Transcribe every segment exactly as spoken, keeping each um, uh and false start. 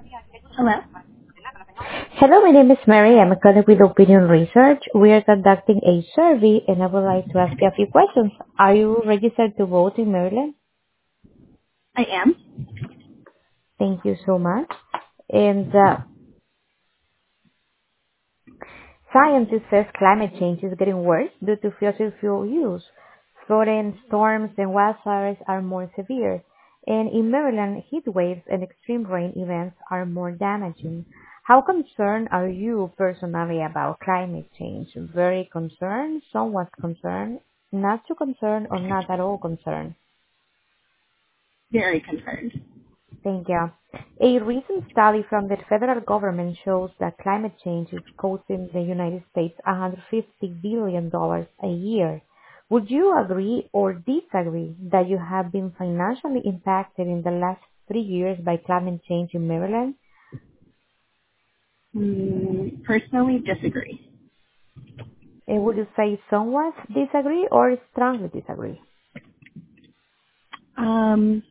Hello? Hello, my name is Mary. I'm a colleague with Opinion Research. We are conducting a survey and I would like to ask you a few questions. Are you registered to vote in Maryland? I am. Thank you so much. And uh, scientists says climate change is getting worse due to fossil fuel use. Flooding, storms, and wildfires are more severe. And in Maryland, heat waves and extreme rain events are more damaging. How concerned are you personally about climate change? Very concerned, somewhat concerned, not too concerned, or not at all concerned? Very concerned. Thank you. A recent study from the federal government shows that climate change is costing the United States one hundred fifty billion dollars a year. Would you agree or disagree that you have been financially impacted in the last three years by climate change in Maryland? Mm, personally, disagree. And would you say somewhat disagree or strongly disagree? Um,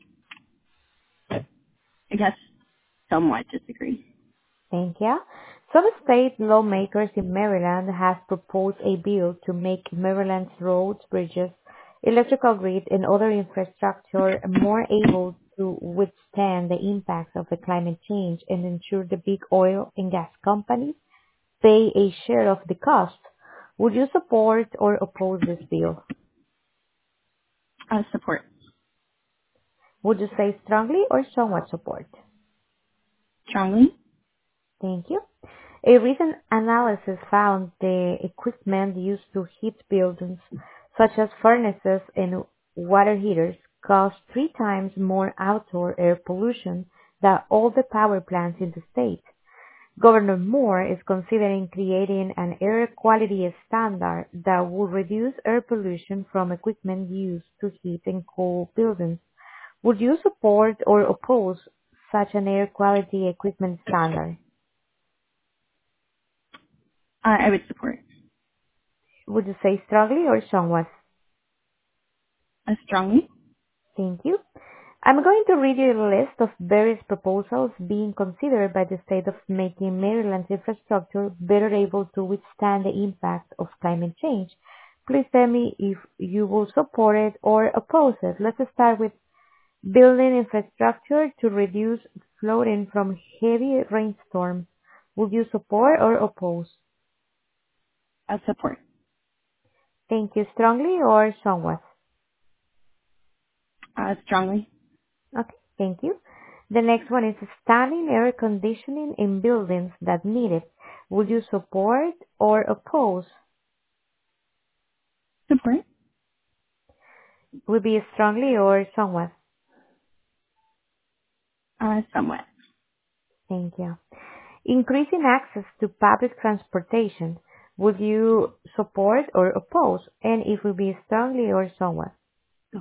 I guess somewhat disagree. Thank you. Some state lawmakers in Maryland have proposed a bill to make Maryland's roads, bridges, electrical grid, and other infrastructure more able to withstand the impacts of the climate change and ensure the big oil and gas companies pay a share of the cost. Would you support or oppose this bill? Uh, support. Would you say strongly or somewhat support? Strongly. Thank you. A recent analysis found the equipment used to heat buildings, such as furnaces and water heaters, cause three times more outdoor air pollution than all the power plants in the state. Governor Moore is considering creating an air quality standard that will reduce air pollution from equipment used to heat and cool buildings. Would you support or oppose such an air quality equipment standard? Uh, I would support. Would you say strongly or somewhat? Uh, strongly. Thank you. I'm going to read you a list of various proposals being considered by the state of making Maryland's infrastructure better able to withstand the impact of climate change. Please tell me if you will support it or oppose it. Let's start with building infrastructure to reduce flooding from heavy rainstorms. Would you support or oppose? Uh, support. Thank you. Strongly or somewhat? Uh, strongly. Okay, thank you. The next one is standing air conditioning in buildings that need it. Would you support or oppose? Support. Would be strongly or somewhat? Uh, somewhat. Thank you. Increasing access to public transportation. Would you support or oppose? And it would be strongly or somewhat? Oh.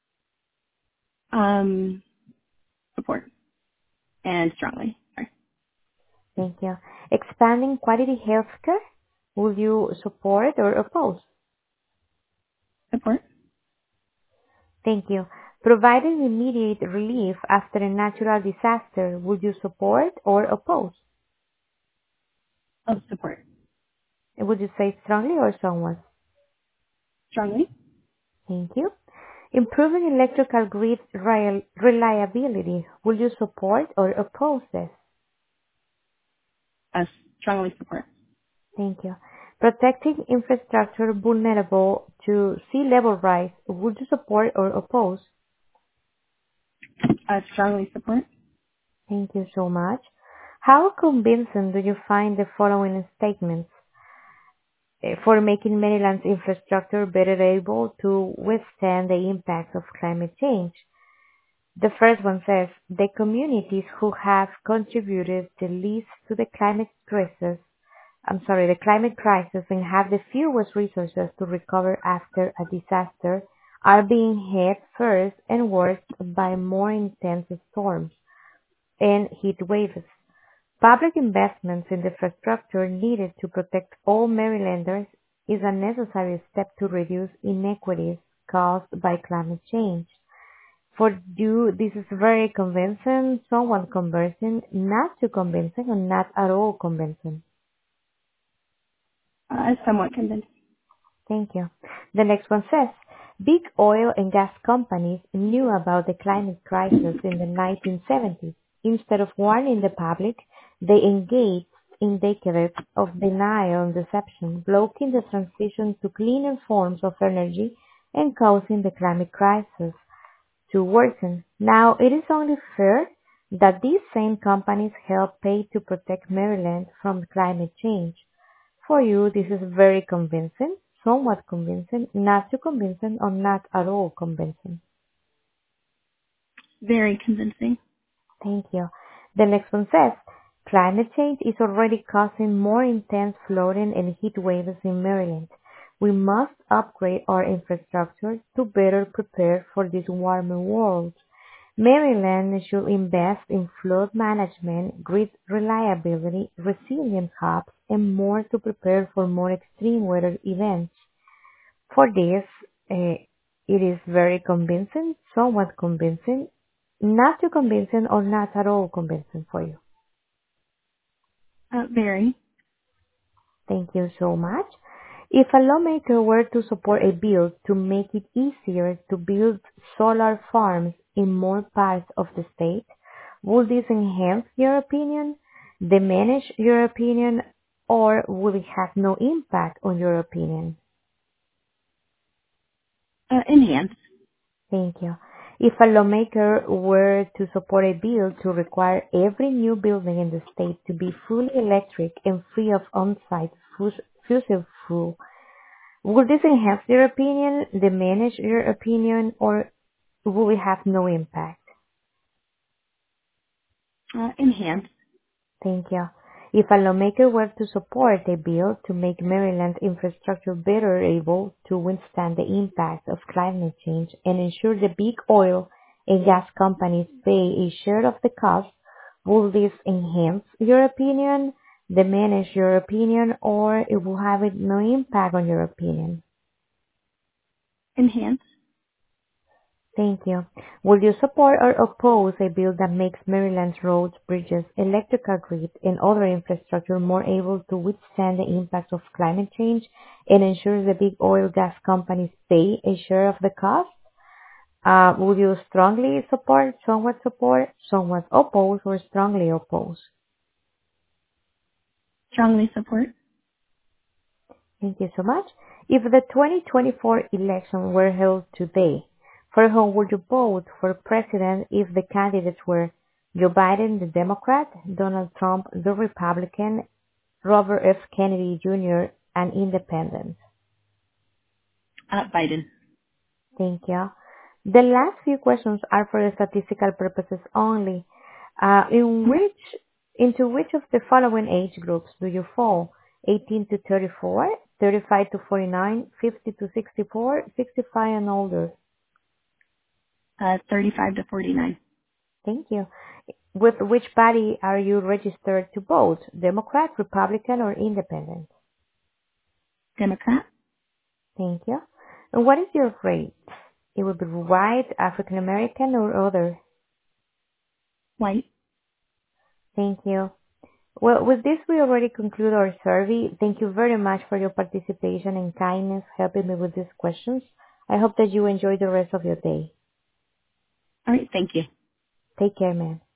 Um, support. And strongly. Sorry. Thank you. Expanding quality healthcare. Would you support or oppose? Support. Thank you. Providing immediate relief after a natural disaster, would you support or oppose? Oh, support. Would you say strongly or somewhat? Strongly. Thank you. Improving electrical grid rel- reliability, would you support or oppose this? Uh, strongly support. Thank you. Protecting infrastructure vulnerable to sea level rise, would you support or oppose? Uh, strongly support. Thank you so much. How convincing do you find the following statements eh, for making Maryland's infrastructure better able to withstand the impacts of climate change? The first one says, the communities who have contributed the least to the climate crisis, I'm sorry, the climate crisis and have the fewest resources to recover after a disaster are being hit first and worst by more intense storms and heat waves. Public investments in the infrastructure needed to protect all Marylanders is a necessary step to reduce inequities caused by climate change. For you, this is very convincing, somewhat convincing, not too convincing, or not at all convincing. Uh, somewhat convinced. Thank you. The next one says, big oil and gas companies knew about the climate crisis in the nineteen seventies. Instead of warning the public, they engaged in decades of denial and deception, blocking the transition to cleaner forms of energy and causing the climate crisis to worsen. Now, it is only fair that these same companies help pay to protect Maryland from climate change. For you, this is very convincing, somewhat convincing, not too convincing, or not at all convincing. Very convincing. Thank you. The next one says, climate change is already causing more intense flooding and heat waves in Maryland. We must upgrade our infrastructure to better prepare for this warmer world. Maryland should invest in flood management, grid reliability, resilient hubs, and more to prepare for more extreme weather events. For this, uh, it is very convincing, somewhat convincing, not too convincing, or not at all convincing for you. Uh, very. Thank you so much. If a lawmaker were to support a bill to make it easier to build solar farms in more parts of the state, would this enhance your opinion, diminish your opinion, or would it have no impact on your opinion? Uh, enhanced. Thank you. If a lawmaker were to support a bill to require every new building in the state to be fully electric and free of on-site fus- fossil fuel, would this enhance your opinion, diminish your opinion, or will it have no impact? Uh, enhanced. Thank you. If a lawmaker were to support a bill to make Maryland's infrastructure better able to withstand the impact of climate change and ensure the big oil and gas companies pay a share of the cost, will this enhance your opinion, diminish your opinion, or it will have no impact on your opinion? Enhanced. Thank you. Will you support or oppose a bill that makes Maryland's roads, bridges, electrical grid, and other infrastructure more able to withstand the impacts of climate change and ensures the big oil gas companies pay a share of the cost? Uh, would you strongly support, somewhat support, somewhat oppose, or strongly oppose? Strongly support. Thank you so much. If the twenty twenty-four election were held today, for whom would you vote for president if the candidates were Joe Biden, the Democrat, Donald Trump, the Republican, Robert F. Kennedy Junior, an independent? Uh, Biden. Thank you. The last few questions are for statistical purposes only. Uh, in which, into which of the following age groups do you fall? eighteen to thirty-four, thirty-five to forty-nine, fifty to sixty-four, sixty-five and older? Uh, thirty-five to forty-nine. Thank you. With which party are you registered to vote? Democrat, Republican, or Independent? Democrat. Thank you. And what is your race? It would be white, African American, or other? White. Thank you. Well, with this, we already conclude our survey. Thank you very much for your participation and kindness helping me with these questions. I hope that you enjoy the rest of your day. All right. Thank you. Take care, man.